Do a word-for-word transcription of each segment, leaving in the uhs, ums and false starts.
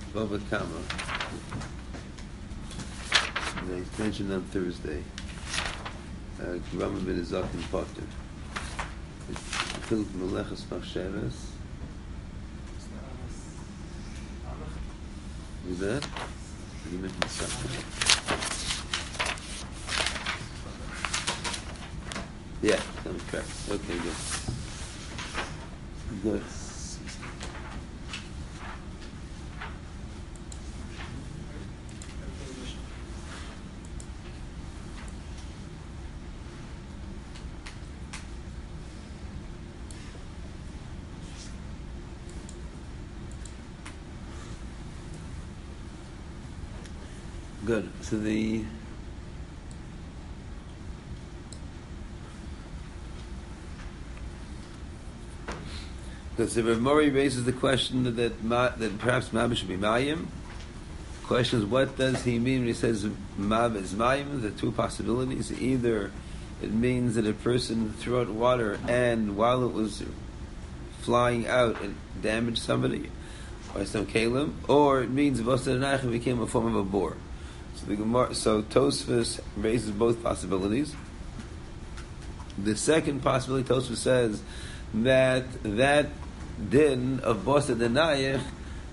Bava Kama. They mentioned on Thursday. Rama ben Zaken Potter. Philip Melechus Machshavas. Is that? You mentioned something. Yeah, I'm correct. Okay, good. Good. Good. So the because the Rav Mori raises the question that that, ma, that perhaps Mab should be Mayim. The question is, what does he mean when he says Mab is Mayim? There are two possibilities. Either it means that a person threw out water and while it was flying out, it damaged somebody or some kalim, or it means it became a form of a boar. So the Gemara, so Tosfos raises both possibilities. The second possibility, Tosfos says that that din of Bosa Denayach,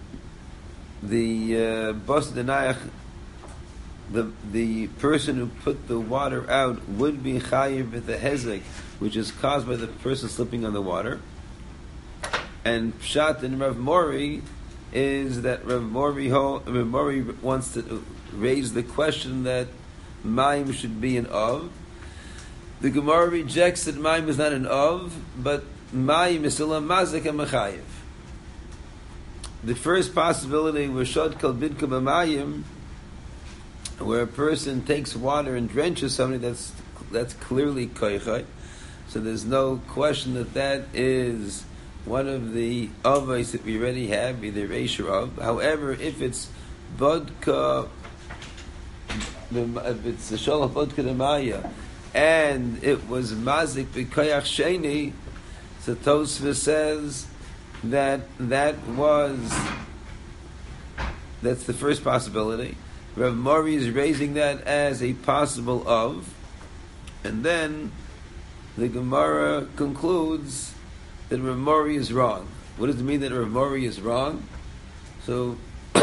the uh, Bosa Denayach, the the person who put the water out would be chayiv with the hezek, which is caused by the person slipping on the water. And Pshat in Rav Mori is that Rav Mori, Rav Mori wants to raise the question that Mayim should be an of. The Gemara rejects that Mayim is not an of, but Mayim is still a mazik and mechayiv. The first possibility was shod kal bidka b'mayim, where a person takes water and drenches somebody, that's that's clearly koichay. So there's no question that that is one of the avos that we already have, either reish or of. However, if it's bodka, if it's the shalach bodka demaya, and it was mazik b'koyach sheni, so Tosfos says that that was that's the first possibility. Rav Mori is raising that as a possible of, and then the Gemara concludes that Rav Mori is wrong. What does it mean that Rav Mori is wrong? So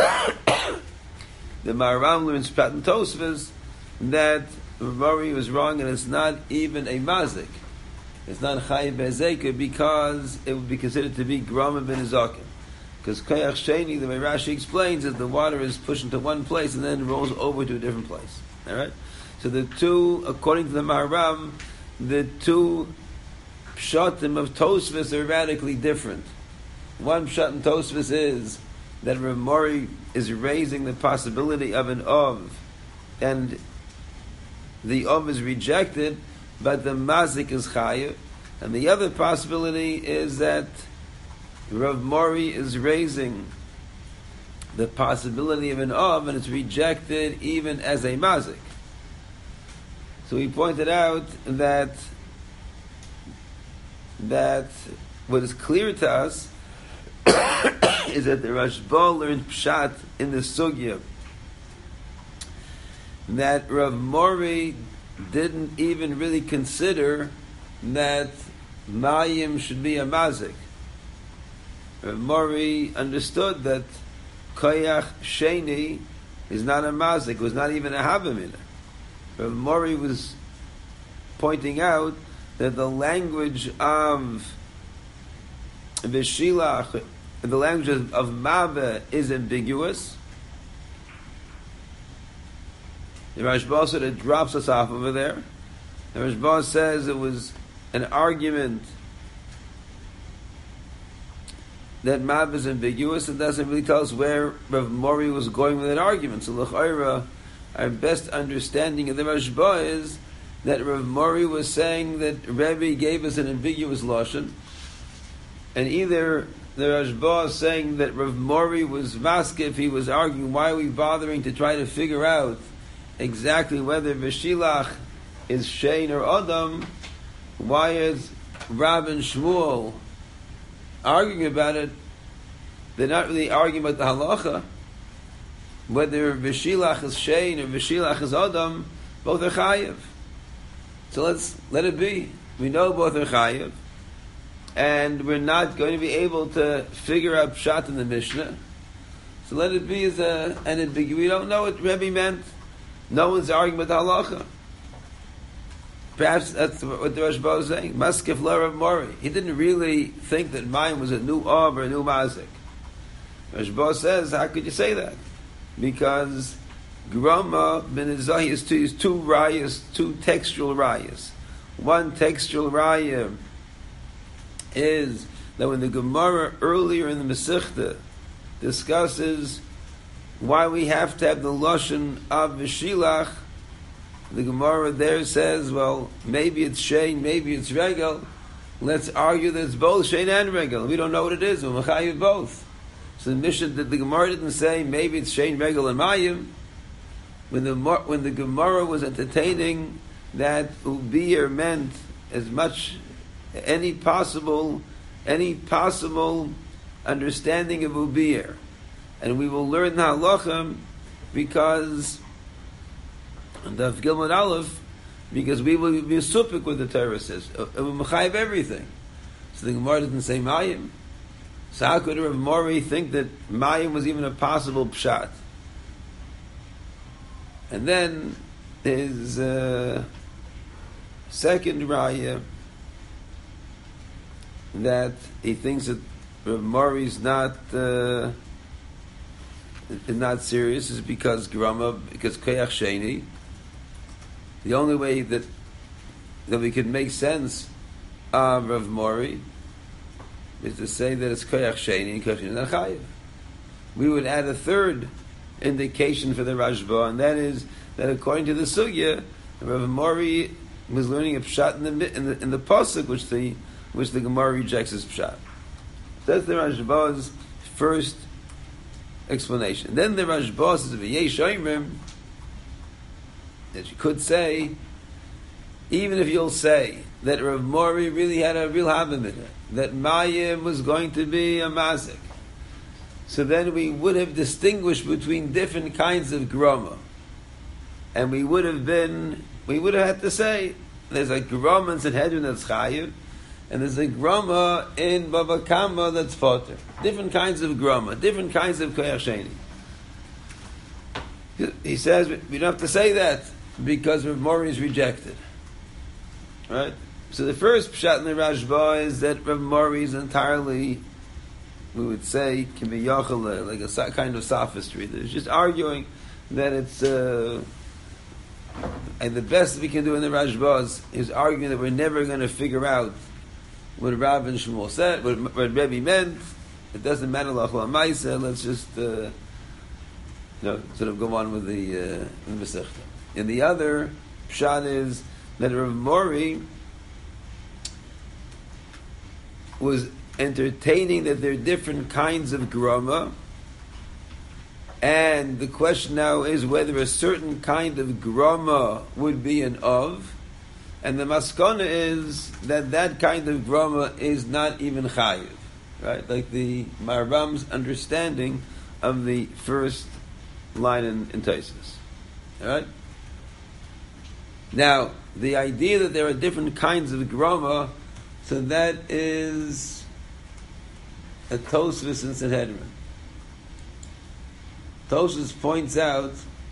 the Maharam learns Pshat and Tosfos that Rav Mori was wrong, and it's not even a mazik. It's not chayiv be'ezekah because it would be considered to be grama ben zaken. Because koyach sheni, the way Rashi explains, is the water is pushed into one place and then rolls over to a different place. All right. So the two, according to the Maharam, the two pshatim of Tosfos are radically different. One pshat in Tosfos is that Rav Mori is raising the possibility of an of, and the of is rejected, but the mazik is chayiv. And the other possibility is that Rav Mori is raising the possibility of an of, and it's rejected even as a mazik. So he pointed out that that what is clear to us is that the Rashba learned pshat in the sugya that Rav Mori didn't even really consider that mayim should be a mazik. Rav Mori understood that koyach sheni is not a mazik, was not even a havamina. Rav Mori was pointing out that the language of Vishilach, the language of, of Mabe is ambiguous. The Rashba sort of drops us off over there. The Rashba says it was an argument that Mabe is ambiguous and doesn't really tell us where Rav Mori was going with that argument. So l'chayra, our best understanding of the Rashba is that Rav Mori was saying that Rebbe gave us an ambiguous lashon, and either the Rashba is saying that Rav Mori was maskif, he was arguing, why are we bothering to try to figure out exactly whether Vishilach is Shein or Adam? Why is Rab and Shmuel arguing about it? They're not really arguing about the halacha. whether Vishilach is Shein or Vishilach is Adam, both are Chayiv. So let's let it be. We know both are Chayiv, and we're not going to be able to figure out Pshat in the Mishnah. So let it be as a, and it be, we don't know what Rebbe meant. No one's arguing with the halacha. Perhaps that's what the Rashba is saying. Maskef la Rav Mori. He didn't really think that mine was a new Av or a new Mazik. Rashba says, how could you say that? Because Grama ben Izahi is two, is two rayas, two textual rayas. One textual raya is that when the Gemara earlier in the Masechta discusses why we have to have the Lashon of Vishilach, the Gemara there says, well, maybe it's Shein, maybe it's Regel. Let's argue that it's both Shein and Regel. We don't know what it is. We're Mechayiv both. So the Mishnah, the, the Gemara didn't say maybe it's Shein, Regel, and Mayim. When the when the Gemara was entertaining that Ubir meant as much any possible any possible understanding of Ubir, and we will learn the halachim because the Gilman Aleph, because we will be supik with the Torah says, and we mechayiv everything. So the Gemara didn't say Mayim. So how could Rav Mori think that Mayim was even a possible pshat? And then his uh, second raya that he thinks that Rav Mori is not uh, not serious is because Grama, because Koyach Sheni. The only way that that we could make sense of Rav Mori is to say that it's Koyach Sheni and Koyach Sheni not Chayiv. We would add a third indication for the Rashba, and that is that according to the Sugya, Rav Mori was learning a pshat in the in the, in the pasuk which the which the Gemara rejects as pshat. That's the Rashba's first explanation. Then the Rashba says, "V'yesh oimrim," that you could say, even if you'll say that Rav Mori really had a real havim in it, that Mayim was going to be a mazik, so then we would have distinguished between different kinds of groma, and we would have been, we would have had to say, there's a groma in Sanhedrin that's chayiv, and there's a groma in Bava Kama that's poter. Different kinds of groma, different kinds of koyach sheni. He says we don't have to say that because Rav Mori is rejected. Right? So the first pshat in the Rashba is that Rav Mori is entirely, we would say, can be yachal, like a kind of sophistry. There's just arguing that it's, uh, and the best we can do in the Rashba is, is arguing that we're never going to figure out what Rav and Shmuel said, what, what Rebbe meant. It doesn't matter, lachol ha'maisa. Let's just, uh, you know, sort of go on with the uh, the Masechta. And the other pshat is that Rav Mori was entertaining that there are different kinds of groma, and the question now is whether a certain kind of groma would be an of, and the maskana is that that kind of groma is not even chayiv, right? Like the Maram's understanding of the first line in, in Taisus. All right. Now, the idea that there are different kinds of groma, so that is a Tosfos in Sanhedrin. Tosfos points out,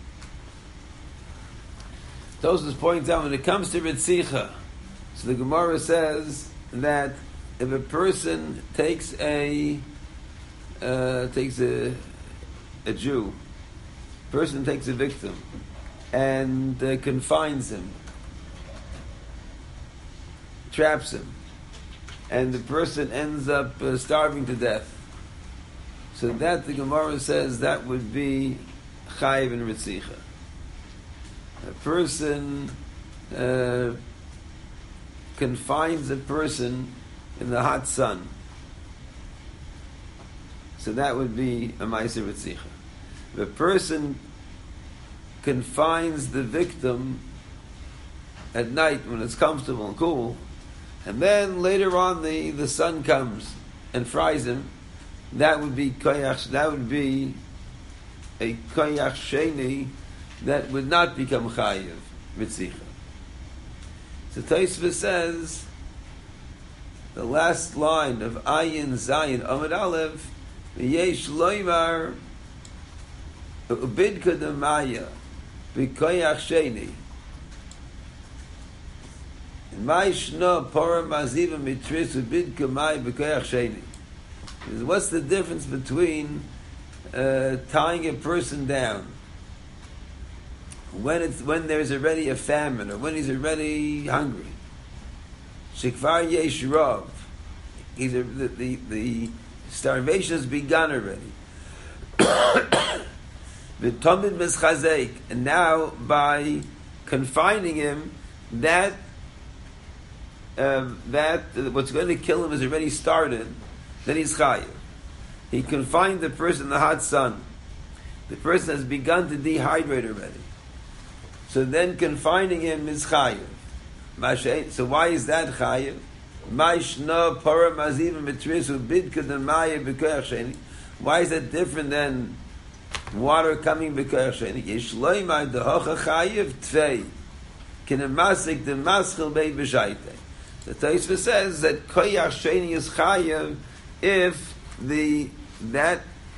Tosfos points out when it comes to Ritzicha, so the Gemara says that if a person takes a uh, takes a a Jew, person takes a victim and uh, confines him, traps him, and the person ends up uh, starving to death. So that the Gemara says that would be chayiv and ritzicha. A person uh, confines a person in the hot sun, so that would be a ma'aser ritzicha. If a person confines the victim at night when it's comfortable and cool, and then later on the, the sun comes and fries him, that would be koyach, that would be a koyach sheni that would not become chayiv ritzicha. So Tosfos says the last line of Ayin Zayin Amud Aleph, Yesh loymar ubid kadamaya b'koyach sheni. Ma'ishna para maziva mitris ubid kamay b'koyach sheni. What's the difference between uh, tying a person down when it's when there's already a famine or when he's already hungry? Shikvar yesh rav. He's a, the, the the starvation has begun already. V'tomid mischazek, and now by confining him, that um, that uh, what's going to kill him has already started. Then he's chayiv. He confined the person in the hot sun. The person has begun to dehydrate already. So then confining him is chayiv. So why is that chayiv? Why is that different than water coming b'koyach sheni? Yeshloimai dehocha chayiv tvei kinemasik demaschil bei b'shayte. The Tosfos says that koyach sheni is chayiv if the that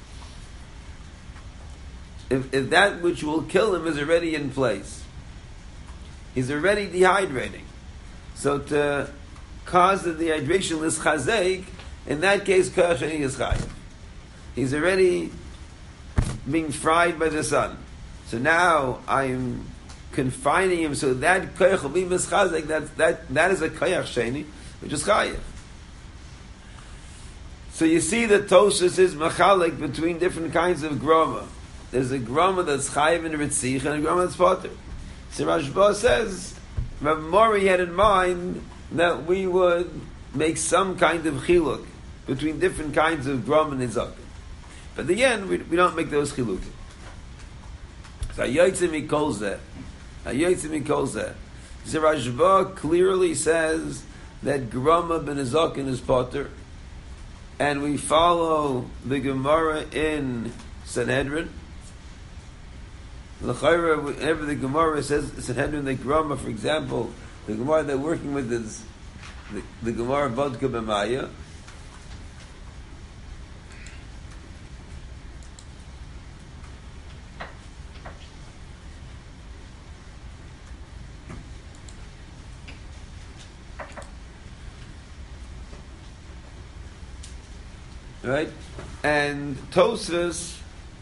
if, if that which will kill him is already in place. He's already dehydrating. So to cause the dehydration is chazek, in that case koyach sheni is chayiv. He's already being fried by the sun. So now I'm confining him so that koyach will be mischazek, that that that is a koyach sheni, which is chayiv. So you see that Tosfos is machalik between different kinds of groma. There's a groma that's chayiv in ritzich and a groma that's potter. So Rashba says, Rav Mori had in mind that we would make some kind of chiluk between different kinds of groma and nizakim. But at the end, we, we don't make those chilukim. So Hayotzei Mikol Zeh, Hayotzei Mikol Zeh. So Rashba clearly says that groma ben nizakim is potter. And we follow the Gemara in Sanhedrin. Whenever the Gemara says Sanhedrin, the Gemara, for example, the Gemara they're working with is the, the Gemara Vodka B'Maya. Right? And Tosfos,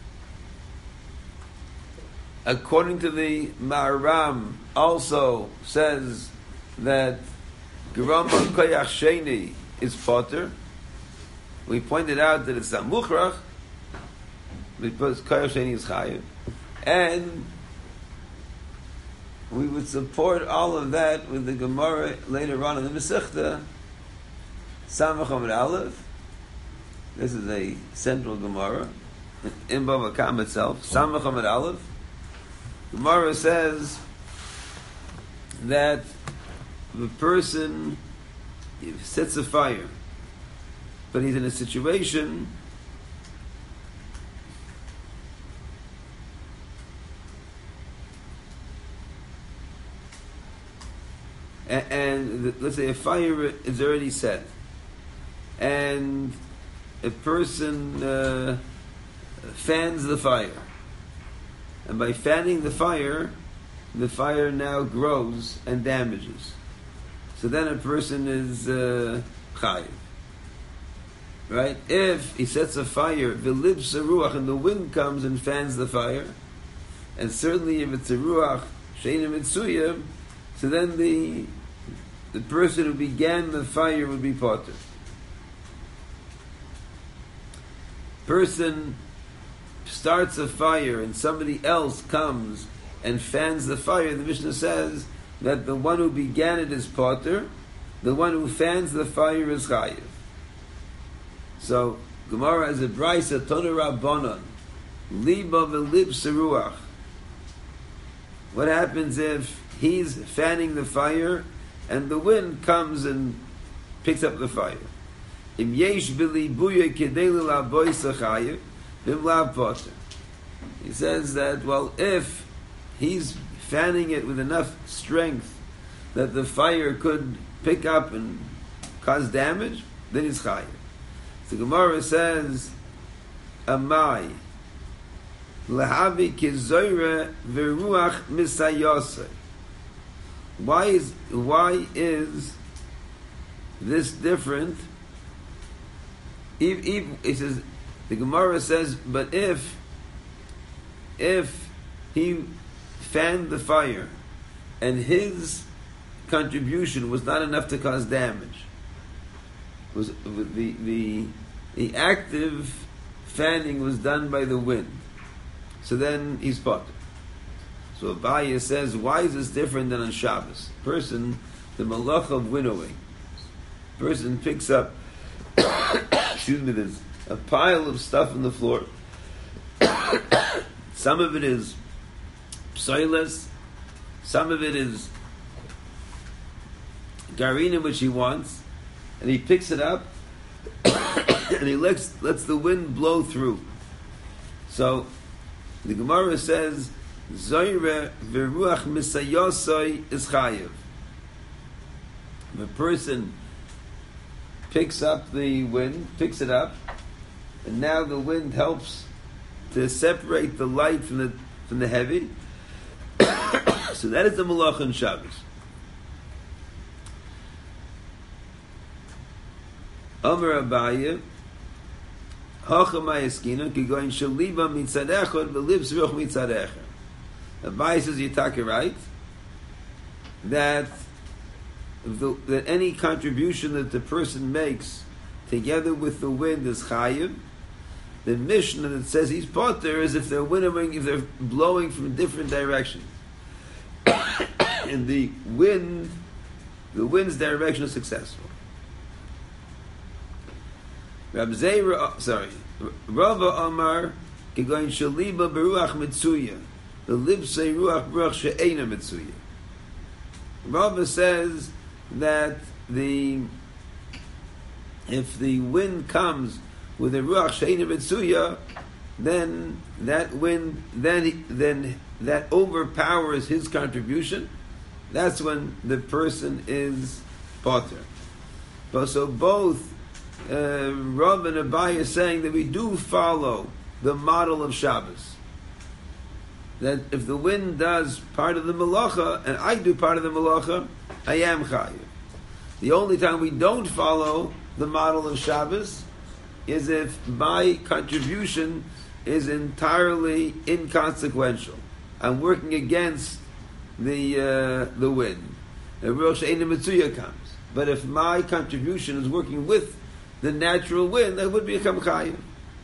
according to the Maharam, also says that Grama Koyach Sheni is potter. We pointed out that it's a Mukhrach, because Koyach Sheni is Chayiv. And we would support all of that with the Gemara later on in the Masechta, Samach Amud Aleph. This is a central Gemara in Bava Kama itself. Samach Amud Aleph. Gemara says that the person sets a fire, but he's in a situation and, and let's say a fire is already set, and a person uh, fans the fire, and by fanning the fire, the fire now grows and damages. So then a person is uh, chayiv, right? If he sets a fire, v'libs a ruach, and the wind comes and fans the fire, and certainly if it's a ruach sheina mitzuyah, so then the the person who began the fire would be potter. Person starts a fire and somebody else comes and fans the fire, the Mishnah says that the one who began it is potter, the one who fans the fire is chayiv. So Gemara has a brisa Tonu Rabbanon, liba v'lib seruach. What happens if he's fanning the fire and the wind comes and picks up the fire? Im yesh b'libuya kedei l'laboisa chayiv, b'im lav potter. He says that, well, if he's fanning it with enough strength that the fire could pick up and cause damage, then he's chayiv. The Gemara says, Amai, lehavi kizoyre veruach misayosei. Why is why is this different? If, if it says, the Gemara says, but if if he fanned the fire and his contribution was not enough to cause damage, was the the the active fanning was done by the wind, so then he's potter. So Abaya says, why is this different than on Shabbos? Person, the malach of winnowing, person picks up, excuse me, there's a pile of stuff on the floor. Some of it is psoiles, some of it is garina, which he wants, and he picks it up and he lets, lets the wind blow through. So the Gemara says, Zoyre v'ruach misayosoi is chayiv. If a person picks up the wind, picks it up, and now the wind helps to separate the light from the from the heavy, so that is the malach on Shabbos. Amar Abaye, Hachamay eskina kigoyin shaliba mitzad echad v'libs ruch mitzad echad. Abaye says you're talking right that the, that any contribution that the person makes together with the wind is chayiv. The Mishnah that says he's potter is if they're winnowing, if they're blowing from different directions, and the wind, the wind's direction is successful. Rab Zeira, sorry, Rava Amar kegoyin shaliba beruach mitzuya, the libsei ruach beruach she'ena mitzuya. Rava says that the if the wind comes with a ruach she'ena mitzuya, then that wind, then then that overpowers his contribution. That's when the person is potter. But so both uh, Rav and Abaye are saying that we do follow the model of Shabbos. That if the wind does part of the malacha and I do part of the malacha, I am chayiv. The only time we don't follow the model of Shabbos is if my contribution is entirely inconsequential. I'm working against the uh, the wind. The Rosh Eina Mitzuya comes. But if my contribution is working with the natural wind, that would become chayiv.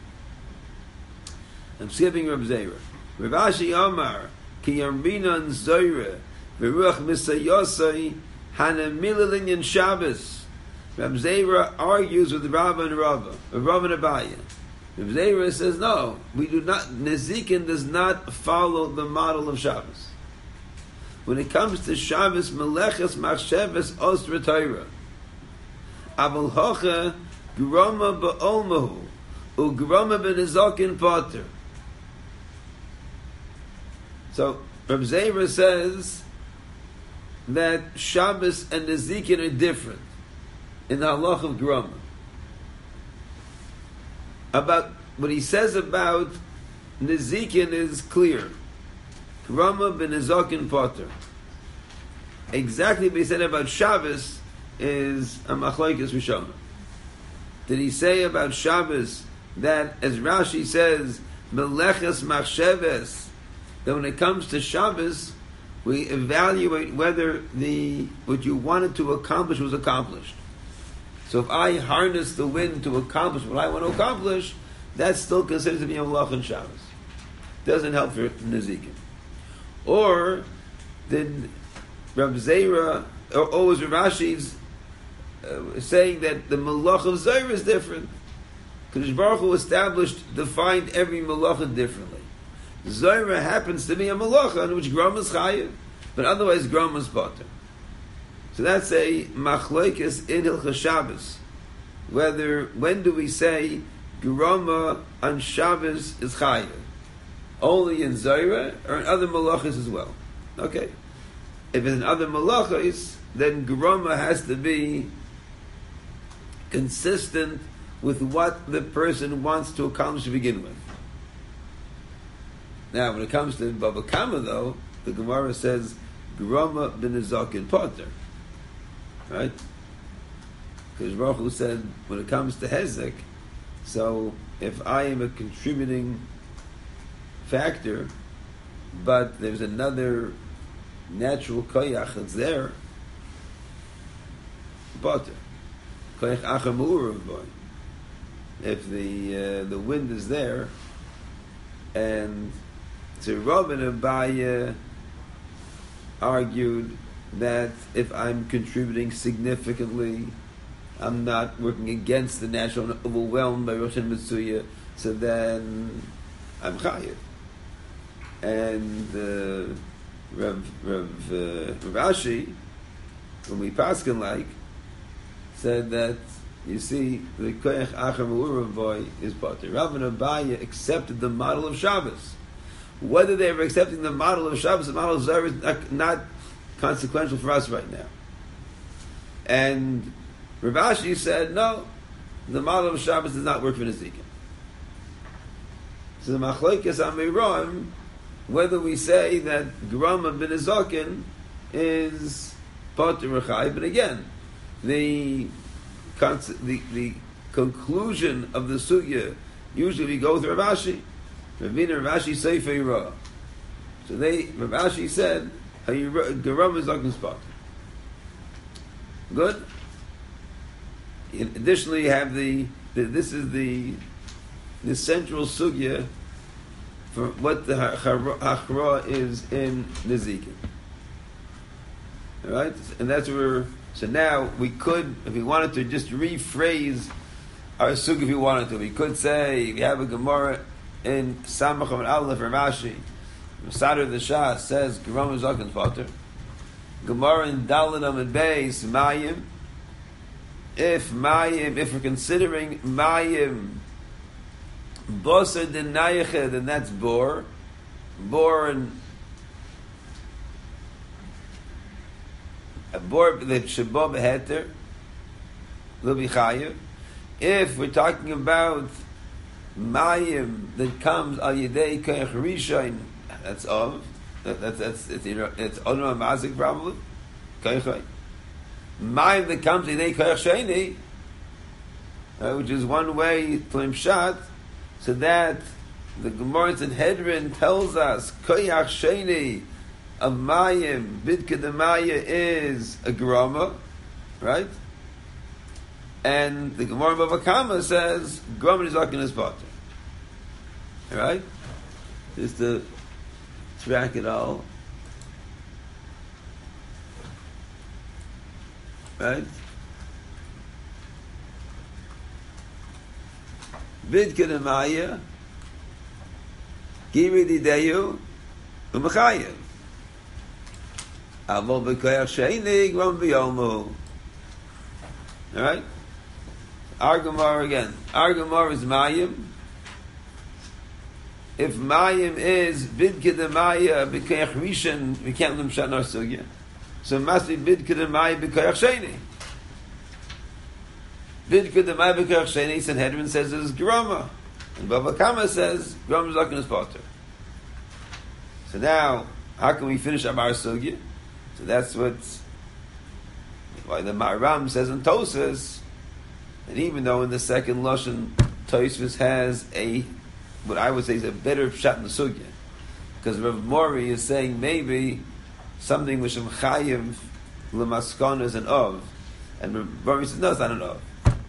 I'm skipping Reb Zeira. Rav Ashi Amar ki Yarminan Zoyre v'ruach misayosai hanamilin in Shabbos. Reb Zeira argues with Rava and Rava, Rava and Abaye. Reb Zeira says no, we do not. Nezikin does not follow the model of Shabbos. When it comes to Shabbos, Meleches Machsheves Osra Torah. Aval Hocha Groma Ba'olmahu U Groma B'Nezakin Potter. So Reb Zeira says that Shabbos and Nezikin are different in the halach of Groma. About what he says about Nezikin is clear. Groma b'nezakin potter. Exactly what he said about Shabbos is a machlokes Rishonim. Did he say about Shabbos that, as Rashi says, meleches machsheves, that when it comes to Shabbos, we evaluate whether the what you wanted to accomplish was accomplished. So if I harness the wind to accomplish what I want to accomplish, that's still considered to be a malach on Shabbos. Doesn't help for Nezikin. Or did Rab Zeira, or, or was Rashi's uh, saying that the malach of Zeira is different? Kadosh Baruch Hu established, defined every malacha differently. Zeira happens to be a malacha in which Grom is chayiv, but otherwise Grom is potter. So that's a machlokes in Hilchos Shabbos. Whether, when do we say Groma on Shabbos is chayiv? only in Zaira or in other malachas as well. Okay. If it's in other malachas, then groma has to be consistent with what the person wants to accomplish to begin with. Now, when it comes to Bava Kama, though, the Gemara says groma b'nezakin potter, right? Because Baruch Hu said when it comes to hezek, so if I am a contributing factor, but there's another natural koyach that's there, potter. Koyach acher me'urav boy. If the uh, the wind is there, and so Rav and Abaye argued that if I'm contributing significantly, I'm not working against the natural, I'm overwhelmed by Rosh Hashanah, so then I'm chayiv. And uh, Rav, Rav, uh, Rav Ashi, when we paskin like, said that, you see, the koyach acher me'urav boy is potter. Rav and Abaye accepted the model of Shabbos. Whether they were accepting the model of Shabbos, the model of Zohar is not, not consequential for us right now. And Rav Ashi said, no, the model of Shabbos does not work for Nezikin. So the machlokes amiroim, whether we say that grama b'nezakin is potter or chai, but again, the, the the conclusion of the sugya, usually we go with Rav Ashi. Ravina Rav Ashi Sefer Yirah. So they, Rav Ashi said, Geram is like spot. Good. Additionally, you have the, the this is the the central sugya for what the hachra is in Nezikin. All right, and that's where. So now we could, if we wanted to, just rephrase our sugya. If we wanted to, we could say we have a Gemara in Samach and Aleph Rav Ashi, Sadr the Shah says Geram is Zaken Potter. Gemara in Daladam and Beis Mayim. If Mayim, if we're considering Mayim Boser Denayeche, then that's Bor. Bor and a Bor the Shabbat Beheter will be Chayev. If we're talking about Mayim that comes al yedei koyach rishon, that's of that, that's that's it's it's only mazik probably koyach. Mayim that comes al yedei koyach sheni, uh, which is one way to imshat, so that the Gemara in Hedron tells us koyach sheni of Mayim bidke demaya is a grama, right? And the Gemara Bava Kama says grama is like in his potter. All right, just to track it all. Right? Vid kedemaya, giri dideyu, u'mechayev. Avol b'koyach sheini, gvam b'yomu. All right? Our Gemara again. Our Gemara is Mayim. If Mayim is Vid Kedemaya B'Koyach Rishon, we can't limit Shat Nar Sugya. So it must be Vid Kedemaya B'Koyach Sheni. Vid Kedemaya B'Koyach Sheni, Sanhedrin says is Grama. And Bava Kama says Grama is like in his potter. So now, how can we finish Amar Sugya? So that's what why the Maram says in Tosas. And even though in the second Lashon, Tosfos has a, what I would say is a better pshat in the sugya. Because Rav Mori is saying maybe something which Chayiv l'maskon is an of. And Rav Mori says, no, it's not an of.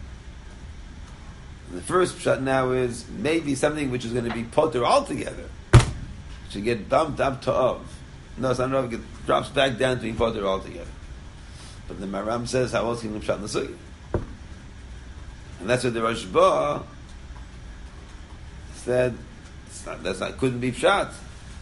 And the first pshat now is maybe something which is going to be potter altogether. Should get bumped up to of. No, it's not an of, it drops back down to being potter altogether. But the Maram says, how else can you pshat in the sugya? And that's what the Rashba said. It's not, that's not couldn't be pshat.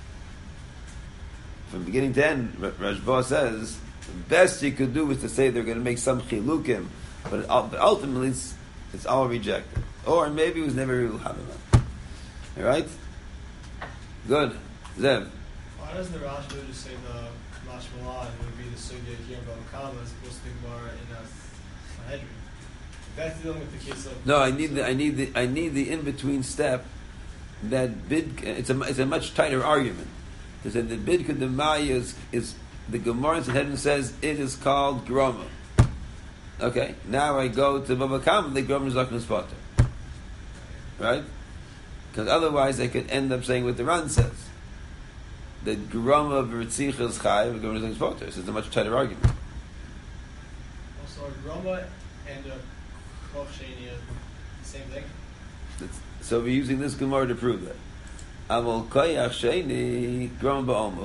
From beginning to end, Rashba says the best you could do is to say they're going to make some chilukim, but, it, but ultimately it's, it's all rejected. Or maybe it was never real Havamah. All right. Good. Zev. Why doesn't the Rashi just say the Mashmalah and it would be the Sugya here in Babakama as opposed to the Gemara in a Sanhedrin? That's dealing with the case of. No, I need the I need the I need the in between step. That bid it's a it's a much tighter argument. Because the bid kedemaya is is the Gemara in Sanhedrin says it is called groma. Okay, now I go to Baba Kama, the groma is zaknas potter, right? Because otherwise I could end up saying what the Ran says. The groma v'ritzicha is chai, the groma is zaknas potter. So it's a much tighter argument. Also, a groma and a koch sheni are the same thing. It's, so we're using this Gemara to prove that. Aval koyach sheni groma ba'omo.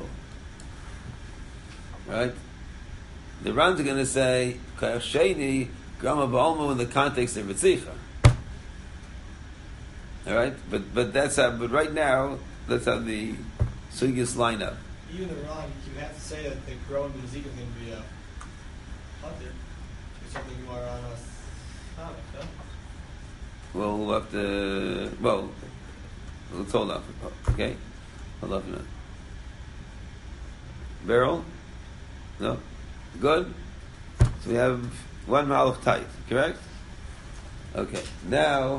Right? The Rans are going to say koyach sheni groma ba'omo in the context of ritzicha. All right, but but that's how. But right now, that's how the sugyas line up. Even the Ran, you have to say that the groma and Ezekiel is going to be a hunter. Or something more on us. No? Well, we'll have to. Well, let's hold on. Okay, hold on a minute. Barrel? No, good. So we have one malach tight, correct? Okay, now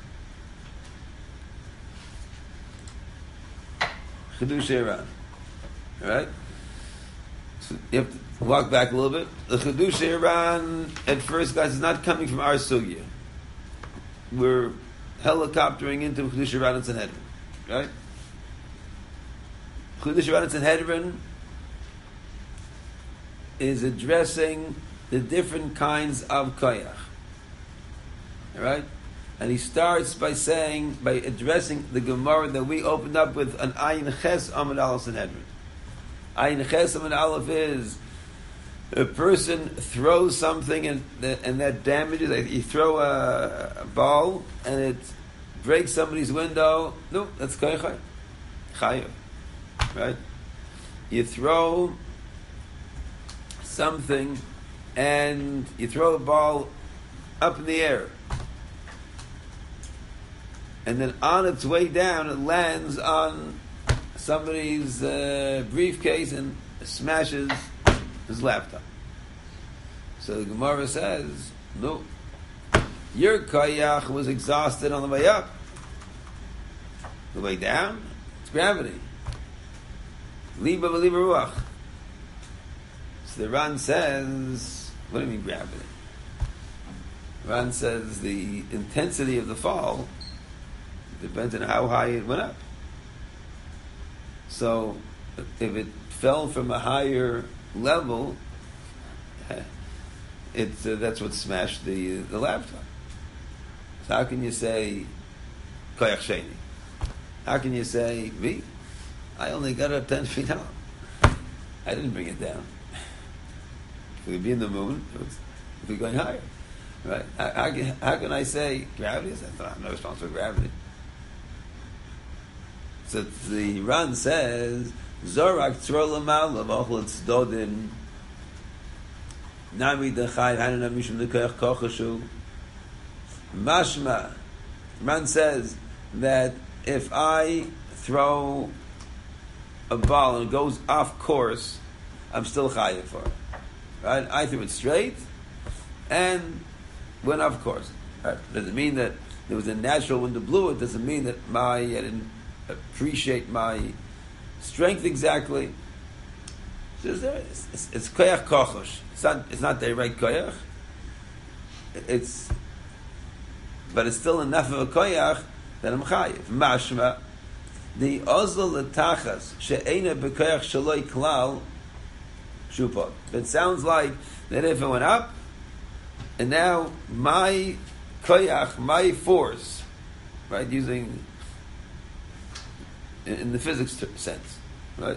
Chidush Iran. All right. So you have to walk back a little bit. The Chidush Iran at first, guys, is not coming from our sugya. We're helicoptering into Chidush Iran and Sanhedrin, right? Chidush Iran and Sanhedrin is addressing the different kinds of koyach. All right? And he starts by saying, by addressing the Gemara that we opened up with an Ayin Ches Amud Aleph Sanhedrin. Ayin Ches Amud Aleph is a person throws something and and that damages. Like you throw a, a ball and it breaks somebody's window. No, that's koyach. Chayav. Right? You throw something and you throw a ball up in the air. And then on its way down, it lands on somebody's uh, briefcase and smashes his laptop. So the Gemara says, no, your koyach was exhausted on the way up. The way down, it's gravity. Liba v'liba ruach. So the Ran says, what do you mean gravity? Ran says the intensity of the fall depends on how high it went up. So, if it fell from a higher level, it's uh, that's what smashed the the laptop. So how can you say koyach sheni? How can you say me? I only got up ten feet up. I didn't bring it down. If we'd be in the moon, it was, if we're going higher, right? How, how, can, how can I say gravity? I'm not responsible for gravity. So the Ran says, Zorak tzro l'mal l'vachol tzdodim nami d'chayv hanina mishum d'koyach kochashu mashma. Ran says that if I throw a ball and it goes off course, I'm still chayiv for it. Right? I threw it straight and went off course. Right? Doesn't mean that there was a natural wind that blew it. Doesn't mean that my I didn't appreciate my strength exactly. It's, it's koyach kochosh. It's not. It's not the right koyach. It's, but it's still enough of a koyach that I'm chayiv. Mashma the ozol letachas she'ena bekoyach shaloi klal shupot. It sounds like that if it went up, and now my koyach, my force, right, using in, in the physics t- sense, right?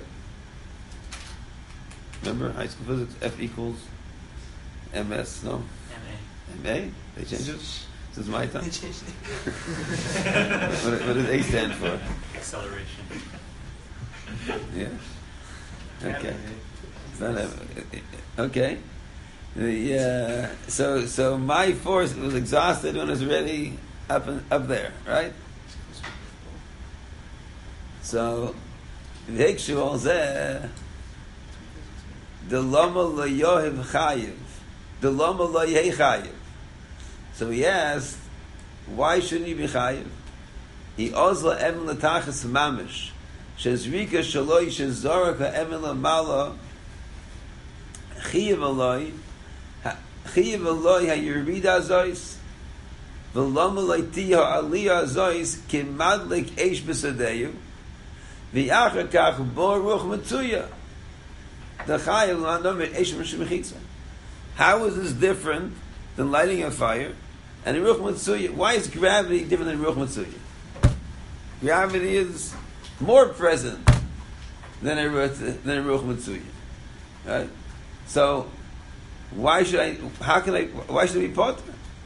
Remember high school physics? F equals M S, no? M A. M A? They changed it? Since my time? They changed it. what, what does A stand for? Acceleration. Yeah. Okay. It's not a, okay. The, uh, so so my force was exhausted when it was already up and, up there, right? So V'hikshu al zeh, the lama lo yohiv chayiv, the lama lo yeh chayiv. So he asked, why shouldn't he be chayiv? He ozla emin l'tachas mamish, shezrika shaloi shezorah ha'emin l'mala, chiyiv aloi, chiyiv aloi ha'yirida zois, v'lama lo'ti ha'aliyah zois, kimadlik eish b'sadeyu, v'yachar kach bo ruch metzuya. The chayiv l'anomet eish b'shemechitza. How is this different than lighting a fire? And in ruch metzuya, why is gravity different than ruch metzuya? Gravity is more present than a than a ruch metzuya, right? So why should I? How can I? Why should I be potter?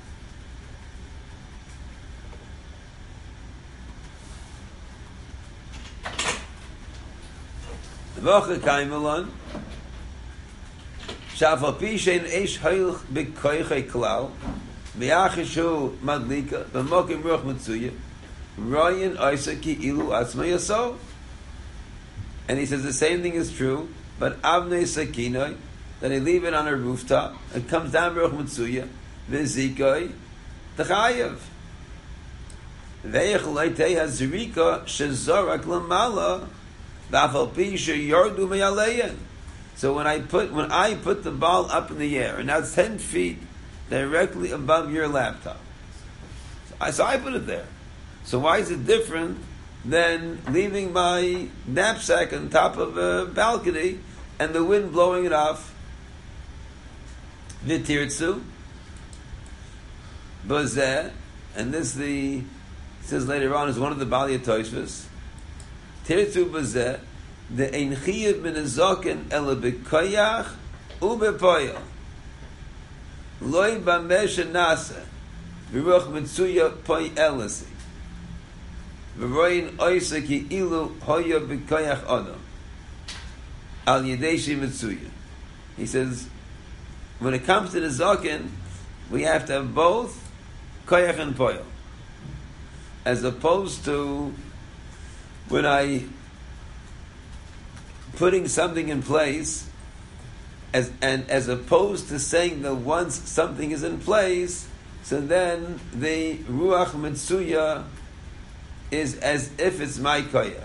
V'ocha kaimelon shafal pi shein eish haylich b'koychei klal v'yachishu madlika b'mokim ruch metzuya. Ryan Isaki Ilu Atzma Yaso. And he says the same thing is true, but Avnei Sakinoi, that they leave it on a rooftop, it comes down Baruch Mitzuya, Vizikoi, Tachayev. Veich Leitei Hazirika, Shezorak Lamala, Vafal Pisha Yordu Mealeyan. So when I put when I put the ball up in the air, and now it's ten feet directly above your laptop. So I, so I put it there. So why is it different than leaving my knapsack on top of a balcony and the wind blowing it off? V'tirtzu b'zeh, and this the says later on is one of the Balya Toshvas. Tirtzu b'zeh the ein chiyav min azoken ela b'koyach u'bepoyel loy b'mesh nasa v'ruch mitzuya poy elasi. V'royin oisa ki ilu hoya b'koyach adam al yedeshi mitzuya. He says, when it comes to the zokin, we have to have both koyach and poyel, as opposed to when I putting something in place, as and as opposed to saying that once something is in place, so then the ruach mitzuya is as if it's my koyach.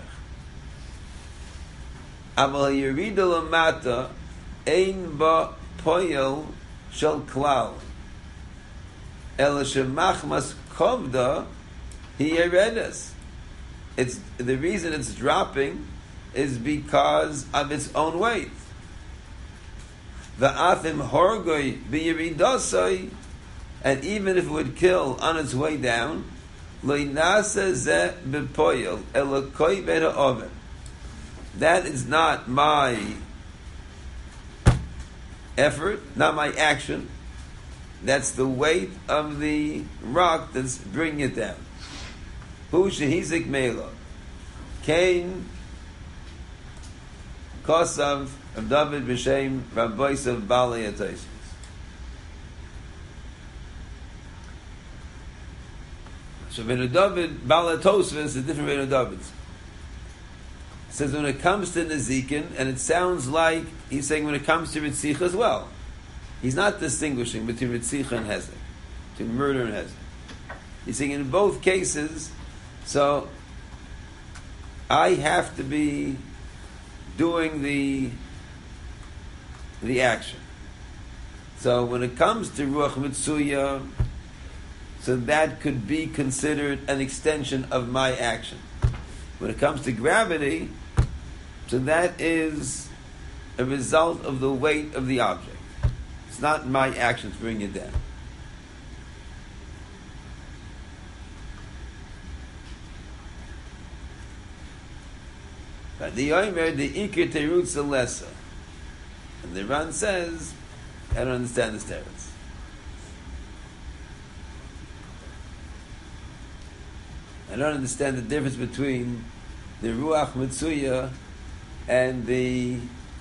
Aval yerida lamata ein ba poyel shel klal ela shemachmas kovda he yeredes. It's the reason it's dropping is because of its own weight. Va'afim horgoi biyeridasai, and even if it would kill on its way down, that is not my effort, not my action. That's the weight of the rock that's bringing it down. Hu shehizik mela Cain Kosav of David b'shem Rabbois of Balei Atayis. So Benu David, Balei Tosfos is a different Benu David. It says when it comes to Nezikin, and it sounds like he's saying when it comes to Ritzicha as well. He's not distinguishing between Ritzicha and Hezek, between murder and Hezek. He's saying in both cases, so I have to be doing the the action. So when it comes to Ruach Mitzuya, so that could be considered an extension of my action. When it comes to gravity, so that is a result of the weight of the object. It's not my actions bringing it down. But the Omer, the Iker Terutz Alesa. And the Ran says, I don't understand this teretz. I don't understand the difference between the Ruach Mitzuya and the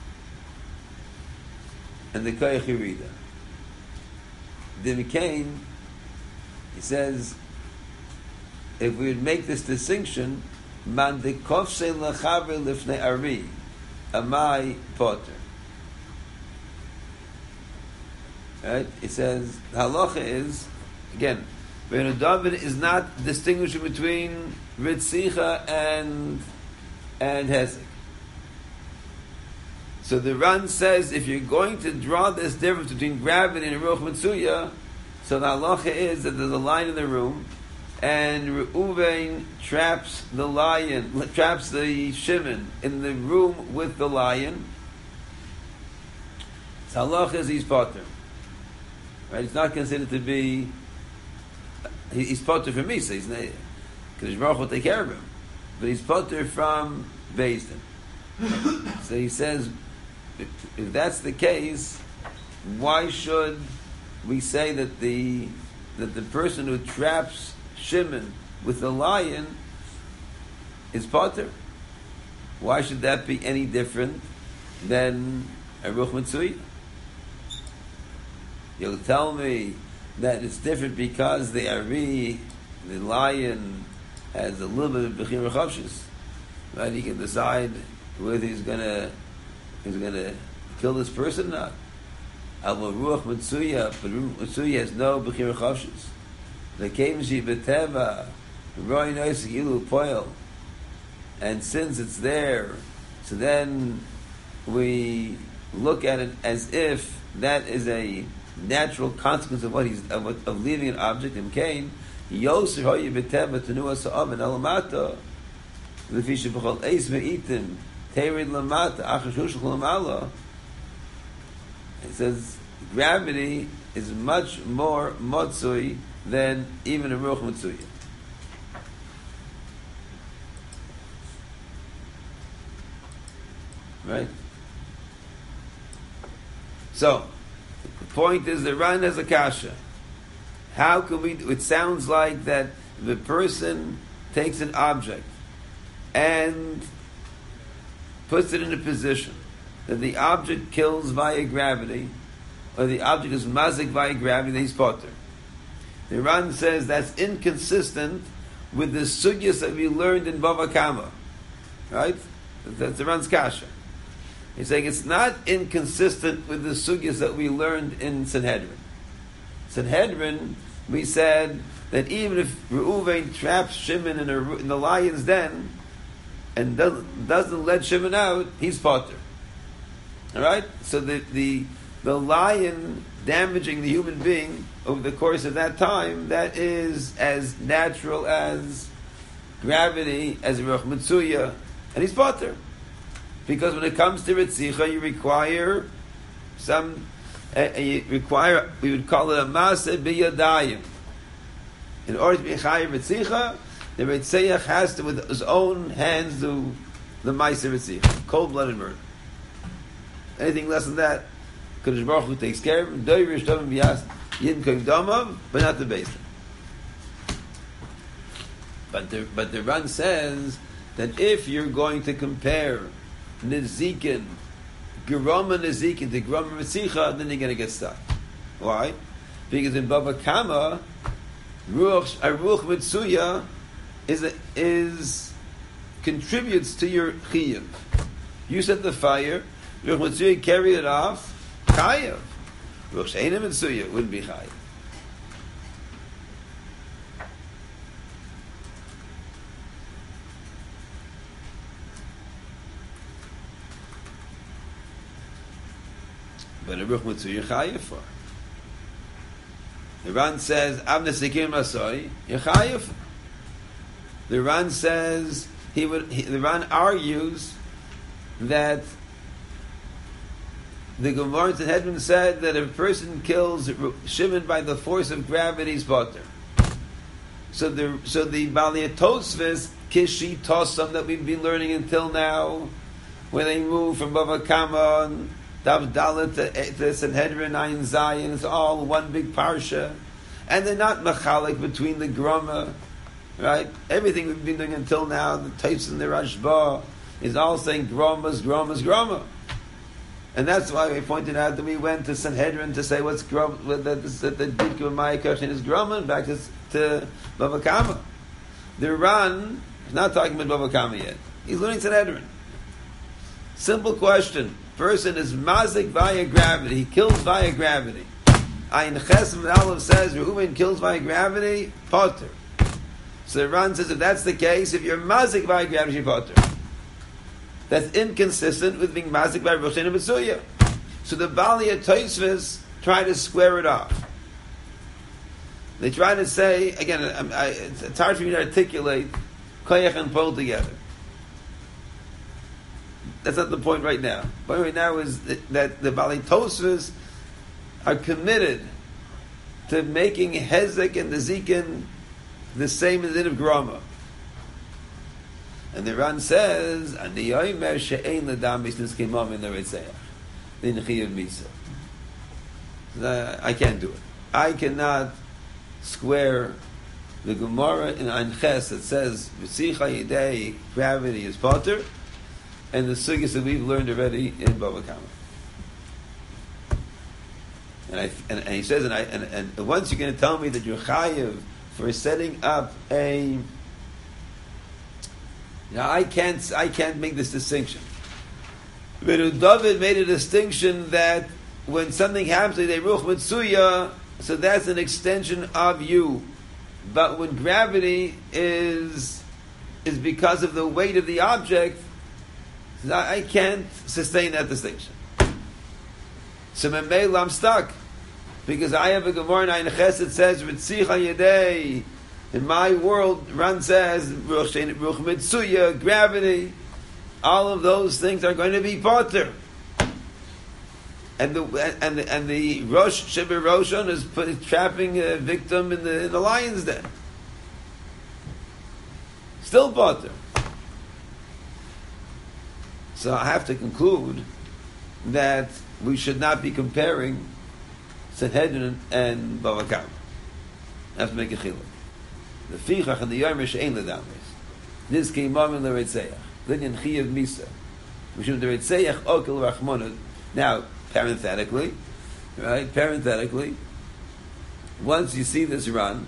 and the Koyach Yerida. The McCain, he says, if we would make this distinction, Man de kofse lechaver lifnei ari, amai potter. Right? It says the halacha is again, when David is not distinguishing between Ritzicha and and Hezek. So the Ran says if you're going to draw this difference between gravity and Ruach Mitzuya, so the halacha is that there's a lion in the room, and Reuven traps the lion, traps the Shimon in the room with the lion. So halacha is he's potter. Right? It's not considered to be. He, he's potter from Misa. He's not because Baruch will take care of him, but he's potter from Beis Din. So he says, if, if that's the case, why should we say that the that the person who traps Shimon with the lion is potter? Why should that be any different than a Ruach Mitzuya? You'll tell me that it's different because the Ari, the lion, has a little bit of Bechira Chavshis. Right? He can decide whether he's gonna he's gonna kill this person or not. Al Ruach Mitzuya, but Ruach Mitzuya has no Bechira Chavshis. The Kemshi B'Teva, Roy Noisik Ilu Poil. And since it's there, so then we look at it as if that is a natural consequence of what he's of, what, of leaving an object in Cain. Yosef Hoye B'Teva Tenua Sa'av and Elamata. L'fisha B'chol Eis Ve'itim Terid Lamata Achashushach Lamala. It says gravity is much more motzui than even a Ruach Mitzuya. Right? So, the point is the Ran has a kasha. How can we, it sounds like that the person takes an object and puts it in a position that the object kills via gravity, or the object is mazik via gravity, then he's potter. The Ran says that's inconsistent with the sugyas that we learned in Bava Kama. Right? That's the Ran's kasha. He's saying it's not inconsistent with the sugyas that we learned in Sanhedrin. Sanhedrin, we said that even if Reuven traps Shimon in, a, in the lion's den and doesn't, doesn't let Shimon out, he's potter. All right? So the, the the lion damaging the human being over the course of that time, that is as natural as gravity, as Ruach Mitzuya, and he's potter. Because when it comes to Ritzicha, you require some, uh, you require, we would call it a Maaseh B'Yadayim. In order to be Chayav Ritzicha, the Ritziach has to, with his own hands, do the Maaseh Ritzicha, cold-blooded murder. Anything less than that, Kadosh Baruch Hu takes care of him. Doivir Shtovim B'Yas Yidin Koyim Domav, but not the Beis Din. But the but the Ran says that if you're going to compare Nezikin, Geroma Nezikin to Geroma Ritzicha, then you're going to get stuck. Why? Because in Bava Kama, Ruach Ruach Mitzuya is a, is contributes to your chiyuv. You set the fire. Ruach Mitzuya carry it off. Chayav. Ruach She'eina Mitzuya wouldn't be chayav. But a Ruach Mitzuya chayav for. The Ran says Avnei Sikim Masoi Yechayav. The Ran says he would. He, the Ran argues that the Gemara in Sanhedrin said that if a person kills Shimon by the force of gravity, he's potter. So the so the Balei Tosfos Kishi Tosam that we've been learning until now, when they move from Bava Kama and Dav Dalet to, to Sanhedrin Ayin Zayin, it's all one big parsha, and they're not machalik between the Grama, right? Everything we've been doing until now, the Taifs and the Rashba, is all saying Gramas, Gramas, Grama. And that's why we pointed out that we went to Sanhedrin to say what's Grama, that the Dikku and Maya Koshin is Grama, and back to, to Bava Kama. The Ran He's not talking about Bava Kama yet. He's learning Sanhedrin. Simple question. Person is mazik via gravity. He kills via gravity. Ayin Ches and Aleph says Reuven kills via gravity, potter. So Ran says if that's the case, if you're mazik via gravity, you're potter. That's inconsistent with being mazik by Rosh Hashanah Mitzuya. So the Bali at Tosfos try to square it off. They try to say, again, I, I, it's, it's hard for me to articulate Koyach and Pol together. That's not the point right now. The point right now is that, that the Bali Tosfos are committed to making Hezek and the Zikin the same as in of Grama. And the Ran says, "And the Yomer she'ein l'dam bisnis kimam in the Ritzayach, the Nechiyav Misa." I can't do it. I cannot square the Gemara in Ein Ches that says V'sicha Yidei gravity is potter, and the sugis that we've learned already in Bava Kama. And, I, and, and he says, and, I, and, and once you're going to tell me that you're chayiv for setting up a Now I can't I can't make this distinction. But David made a distinction that when something happens to the Ruch Mitzuya, so that's an extension of you. But when gravity is is because of the weight of the object, I, I can't sustain that distinction. So Memela, I'm stuck. Because I have a Gemara in Ein Ches that says Ritzicha Yedei. In my world, Ran says, Ruch Mitzuya, gravity, all of those things are going to be potter. And the and the, and the Rosh Shebir Roshon is put, trapping a victim in the in the lion's den. Still potter. So I have to conclude that we should not be comparing Sanhedrin and Bava Kama. I have to make a chiluk. The Fichach and the Yomer she'ein l'damis. This came on in the Ritzayach. Linyan Chiyav Misa. Mishum the Ritzayach Okel Rachmonah. Now, parenthetically, right? Parenthetically, once you see this run,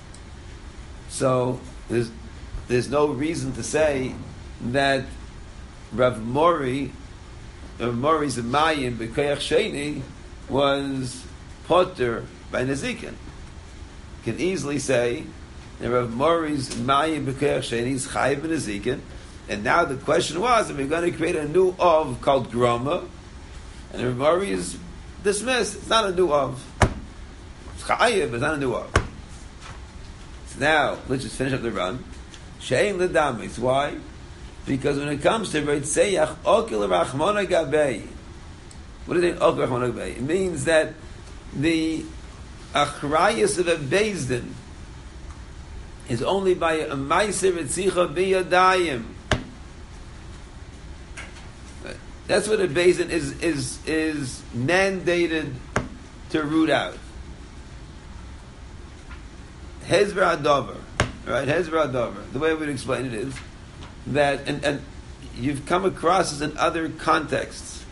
so there's there's no reason to say that Rav Mori, Rav Mori's Mayim B'Koyach Sheni was potter by Nezikin. Can easily say that Rav Mori's Mayim B'Koyach Sheni is Chayiv Nezikin, and now the question was if we're going to create a new Ov called Groma, and Rav Mori is dismissed. It's not a new Ov. It's Chayiv, but it's not a new Ov. So now let's just finish up the run. She'ein l'damis. Why? Because when it comes to Reitzeyach Okil Rachmona Gabei, what does it mean, Okil Rachmona Gabei? It means that the achrayus of a Beis Din is only by a Meiser Ritzicha B'Yadayim. That's what a Beis Din is is is mandated to root out. Hezber Adover, right? Hezber Adover. The way I would explain it is that, and, and you've come across this in other contexts.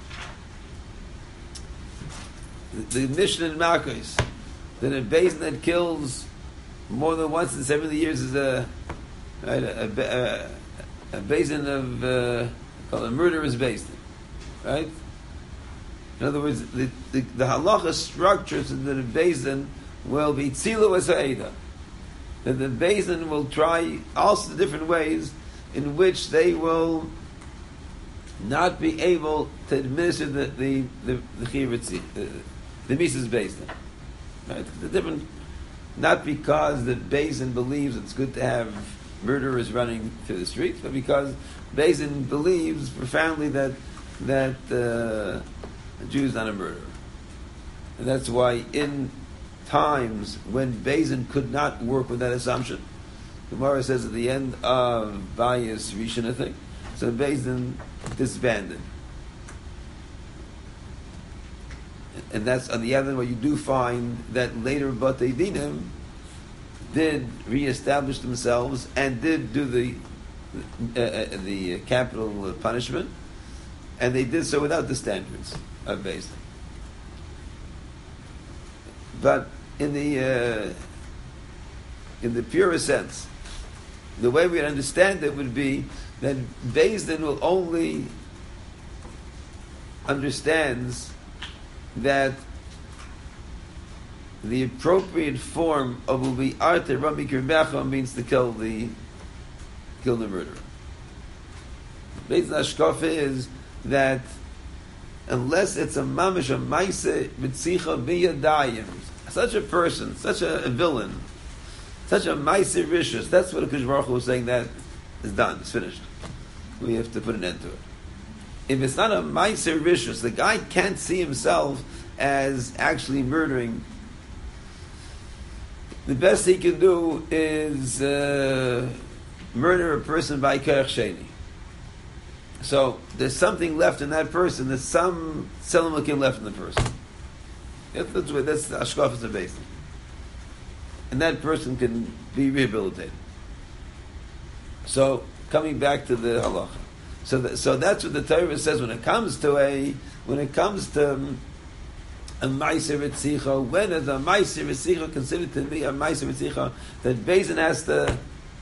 The, the Mishnah in Makos, that a Beis Din that kills more than once in seventy years is a right, a, a, a, a Beis Din of uh, called a murderous Beis Din, right? In other words, the the, the halacha structures that the Beis Din will be tzilu as ha'eda, that the Beis Din will try also the different ways in which they will not be able to administer the the the the chiritzi, the, the Mises Beis Din, right? The different, not because the Beis Din believes it's good to have murderers running through the streets, but because Beis Din believes profoundly that that uh, a Jew is not a murderer, and that's why in times when Beis Din could not work with that assumption, the Gemara says at the end of Bayis Rishon, I think, so Beis Din disbanded. And that's on the other hand where you do find that later Batei Dinim did reestablish themselves and did do the uh, the capital punishment, and they did so without the standards of Beis Din. But in the uh, in the purest sense, the way we understand it would be that Beis Din will only understands that the appropriate form of will be Arte Rami Kirbecha means to kill the kill the murderer. Beis Din Hashkafa is that unless it's a mamish a maise mitzicha biyadayim, such a person, such a, a villain, such a maise rishus, that's what Akash Baruch Hu was saying, that is done, it's finished. We have to put an end to it. If it's not a maise rishus, the guy can't see himself as actually murdering. The best he can do is uh, murder a person by koach sheni. So there's something left in that person. There's some selim lakim left in the person. That's that's that's the ashkafas of Beis Din, and that person can be rehabilitated. So coming back to the halacha, so that, so that's what the Torah says when it comes to a when it comes to um, a ma'aser v'tzicha. When is a ma'aser v'tzicha considered to be a ma'aser v'tzicha that Beis Din has to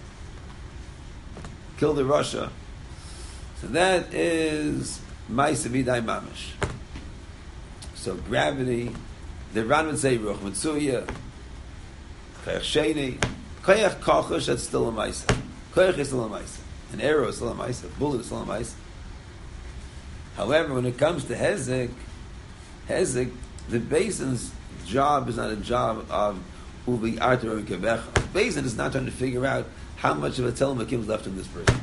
kill the rasha? So that is Ma'aseh B'Yadayim Mamish. So gravity, the Ran would say Ruach Mitzuya, Koyach Sheni, Koyach Kochash, that's still a Ma'aseh. Koyach is still a Ma'aseh. An arrow is still a Ma'aseh. A bullet is still a Ma'aseh. However, when it comes to Hezek, Hezek, the Beis Din's job is not a job of Uvi Arter and Kevecha. Beis Din is not trying to figure out how much of a Telem Hakim is left in this person.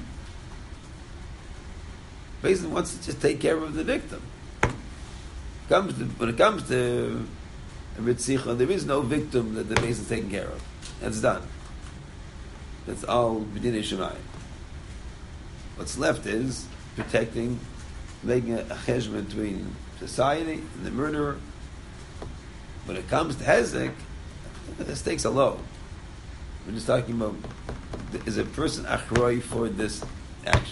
Beis Din wants to just take care of the victim. Comes to, when it comes to Ritzicha, there is no victim that the Beis Din is taking care of. That's done. That's all B'dinei Shemayim. What's left is protecting, making a, a cheshbon between society and the murderer. When it comes to Hezek, the stakes are low. We're just talking about, is a person achroi for this action?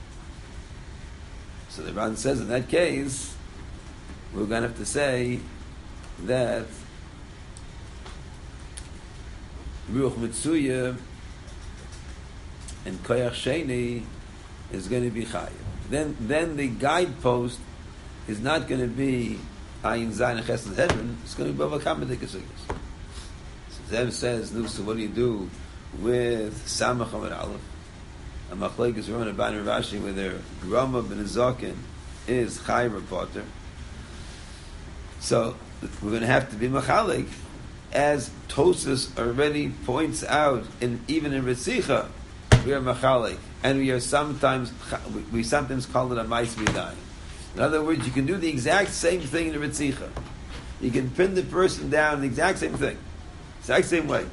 So the Ran says in that case, we're going to have to say that Ruach Mitzuya and Koyach Sheni is going to be Chayiv. Then, then the guidepost is not going to be Ayin Zayin and Chesed Hedron, it's going to be Bava Kamadik Asugas. So Zev says, no, so what do you do with Samach Amar Aleph? A machlek is run a Bani Rashi where their Grama ben Azakin is Chayra Potter. So we're going to have to be machalik, as Tosas already points out, in even in Ritzicha, we are machalik, and we are sometimes we sometimes call it a Ma'is B'Yadayim. In other words, you can do the exact same thing in the Ritzicha. You can pin the person down the exact same thing, exact same way.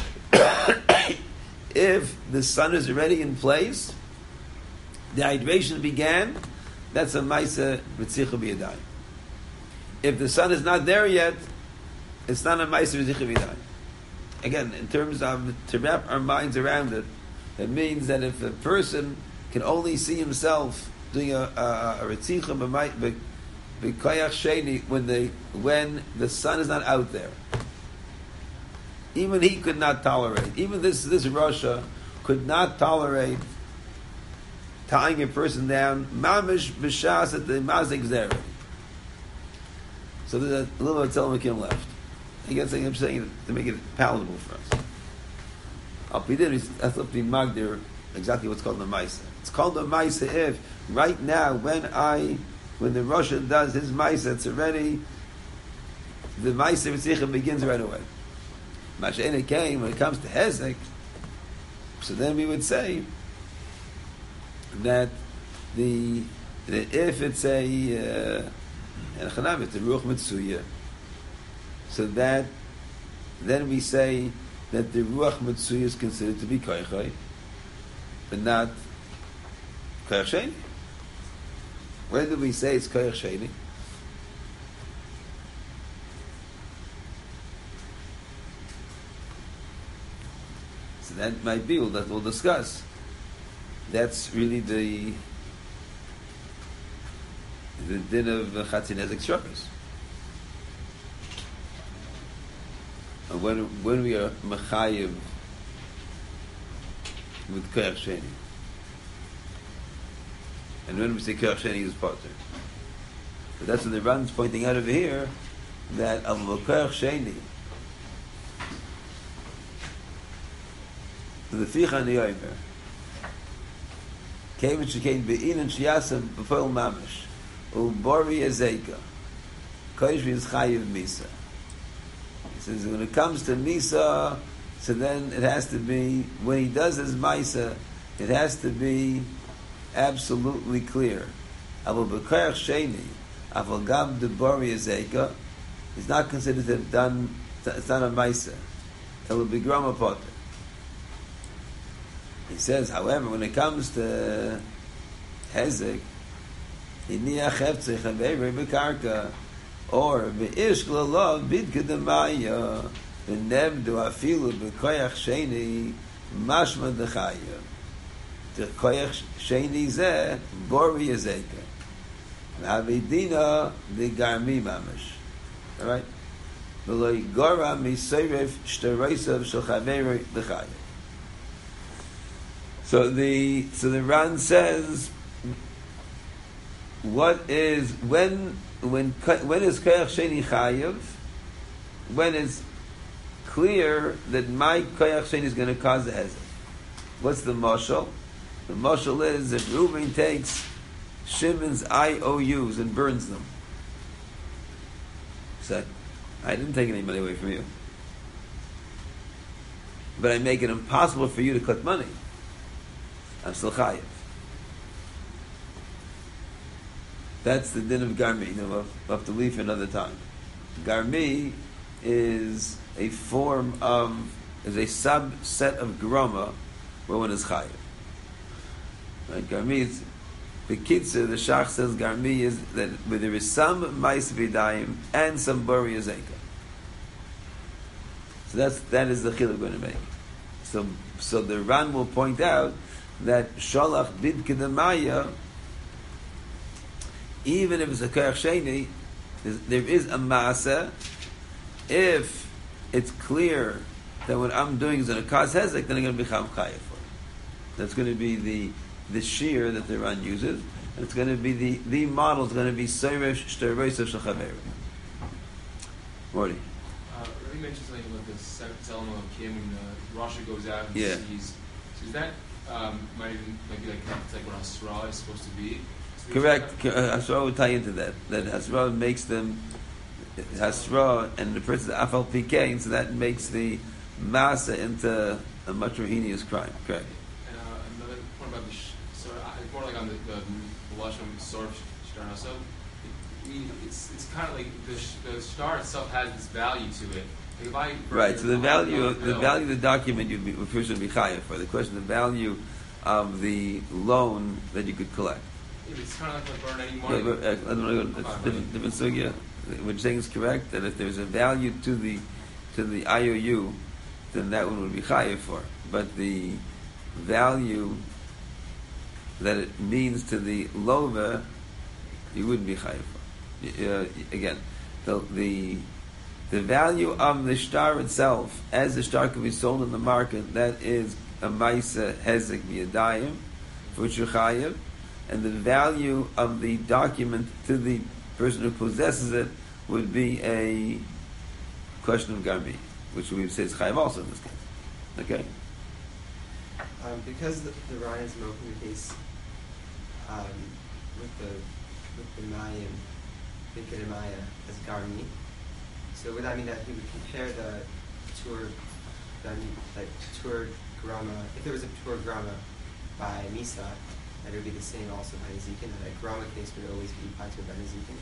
If the sun is already in place, the hydration began, that's a Maisa Ritzicha B'Yadayim. If the sun is not there yet, it's not a Maisa Ritzicha B'Yadayim. Again, in terms of, to wrap our minds around it, it means that if a person can only see himself doing a, a, a Ritzicha B'Koyach Sheni when the, when the sun is not out there, even he could not tolerate. Even this this Rasha could not tolerate tying a person down. Mamish b'shas at the mazik zera. So there's a little bit of Telem Hakim left. Again, I'm saying it to make it palatable for us. Al Pidin is that's up to Magdir exactly what's called the Maisa. It's called the Maisa if right now when I when the Rasha does his Maisa, it's already the Maisa Ritzicha begins right away. Masha'ena came when it comes to Hezek, so then we would say that the, the if it's a uh, it's a Ruach Mitzuya, so that then we say that the Ruach Mitzuya is considered to be Koyachai, but not Koyach Sheni. Where do we say it's Koyach Sheni? That might be that we'll discuss. That's really the the din of Chatzin Hezek Shabbos. And when when we are mechayiv with koyach sheni. And when we say koyach sheni is potter. But that's what the Ran's pointing out over here, that al koyach sheni, the ficha niyomer, came and she came be'in and shiyasam b'foil mamish, u'bori ezeka, koyach is chayiv misa. He says when it comes to misa, so then it has to be, when he does his misa, it has to be absolutely clear. Aval b'koyach sheni, aval gam debori ezeka, is not considered to have done, it's not a misa. It will be grama potter. He says, however, when it comes to hezek, iniach heftzich haveirei b'karka, or v'ishk l'lov bidka d'maya, v'nevdu afilu b'koyach sheni, mashma d'chaya. The koyach sheni zeh, bori ezeka. V'avidina d'garmi mamash. All right? V'lo yigora miseiref shtareisav shel chaveirei b'chaya. So the so the Ran says, what is when when when is koyach sheni chayiv? When it's clear that my koyach sheni is going to cause the hezek. What's the mashal? The mashal is that Reuben takes Shimon's I O Us and burns them. He said, I didn't take any money away from you, but I make it impossible for you to collect money. I'm still chayiv. That's the din of Garmi. You know, we'll have to leave for another time. Garmi is a form of, is a subset of Groma where one is chayiv. Right? Garmi is, the Kitzur, the Shach says Garmi is that where there is some Mais Vidayim and some Bori Azeka. So that's, that is the chiluk we're going to make. So, so the Ran will point out that Sholach Bidke Demaya, even if it's a Koyach Sheni, there is a Maaseh, if it's clear that what I'm doing is going to cause Hezek, then I'm going to become Chayav for it. That's going to be the the shear that the Ran uses, and it's going to be the, the model is going to be Seiresh Shterveisav Shachaveri. Morty. Uh, Ray mentioned something about the Selma of Kim when uh, Rasha goes out and yeah. sees. So is that Um, might even might be like it's like what Hasra is supposed to be. Correct. Hasra would tie into that. That Hasra makes them Hasra and the person Afal P K, and so that makes the Masa into a much more heinous crime. Correct. And uh, another point about the sh- so uh, more like on the the Lashon Sor Shtar. So I mean, it's it's kind of like the sh- the star itself has this value to it. If I right, so the value, the bill, value of the document you'd be, first would be chayav for. The question, the value of the loan that you could collect. Yeah, it's kind of like burn any money. Yeah, but, uh, I don't know, it's different, different sugya. What you're saying is correct, that if there's a value to the to the I O U, then that one would be chayav for. But the value that it means to the lova, you wouldn't be chayav for. Uh, again, the the The value of the shtar itself, as the shtar can be sold in the market, that is a maisa hezek b'yadayim, for which you're chayiv, and the value of the document to the person who possesses it would be a question of garmi, which we would say is chayiv also in this case. Okay. Um, because the, the Ryan is milking the case um, with the with the Mayim, Bikir Maya as garmi. So would that mean that he would compare the tour, the, like tour grama, if there was a tour grama by Misa, that it would be the same also by Ezekiel, that a grama case would always be patur by Ezekiel?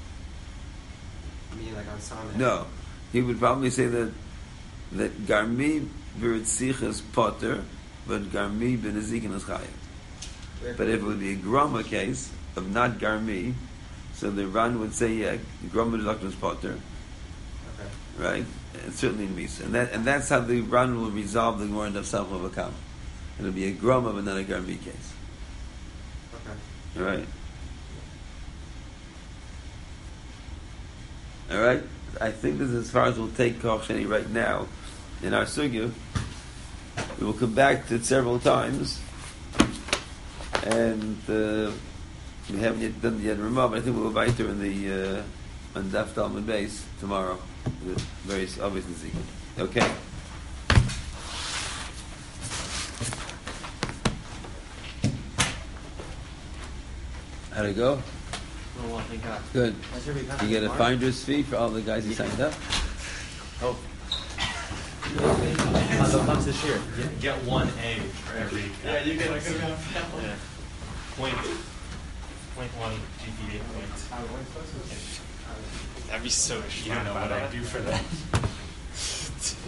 Meaning like on Sameh? No. He would probably say that that Garmi v'ritzich is potter, but Garmi ben Ezekiel is chayav. But if it would be a grama case of not Garmi, so the Ran would say, yeah, grama is potter. Right, and certainly in Misa, and that and that's how the Ran will resolve the Gemara of Samach Vakam. It'll be a Groma but not a Garmi case. Okay. All right. All right. I think this is as far as we'll take Koch Sheni right now in our sugya. We will come back to it several times, and uh, we haven't yet done the Yad Ramah, but I think we'll go weiter in the uh, on Daf Talmud base tomorrow with various obvious Nezikin. Okay. How'd it go? Oh, well, thank God. Good. I should be back You get a tomorrow. finder's fee for all the guys who signed up? Oh. How much this year? Get, get one A for every. Yeah, you get a good amount. Yeah. Point, point one G P A points. That'd be so. You don't know what I do for that.